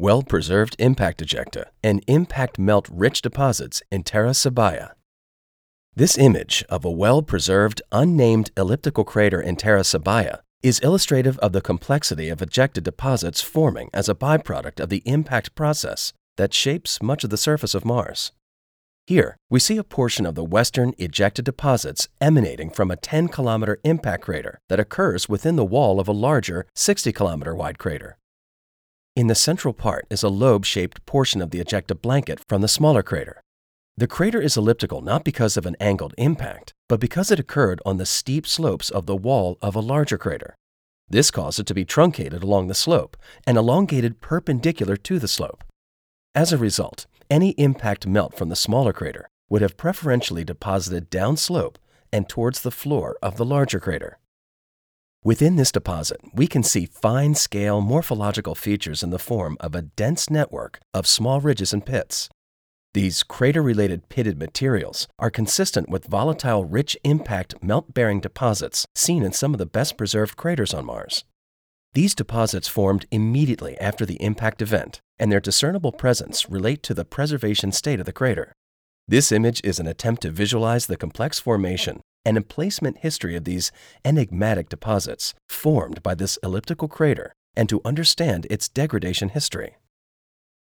well-preserved impact ejecta, and impact melt-rich deposits in Terra Sabaya. This image of a well-preserved, unnamed elliptical crater in Terra Sabaya is illustrative of the complexity of ejecta deposits forming as a byproduct of the impact process that shapes much of the surface of Mars. Here, we see a portion of the western ejecta deposits emanating from a 10-kilometer impact crater that occurs within the wall of a larger 60-kilometer wide crater. In the central part is a lobe-shaped portion of the ejecta blanket from the smaller crater. The crater is elliptical not because of an angled impact, but because it occurred on the steep slopes of the wall of a larger crater. This caused it to be truncated along the slope and elongated perpendicular to the slope. As a result, any impact melt from the smaller crater would have preferentially deposited downslope and towards the floor of the larger crater. Within this deposit, we can see fine-scale morphological features in the form of a dense network of small ridges and pits. These crater-related pitted materials are consistent with volatile rich impact melt-bearing deposits seen in some of the best-preserved craters on Mars. These deposits formed immediately after the impact event, and their discernible presence relate to the preservation state of the crater. This image is an attempt to visualize the complex formation and emplacement history of these enigmatic deposits formed by this elliptical crater and to understand its degradation history.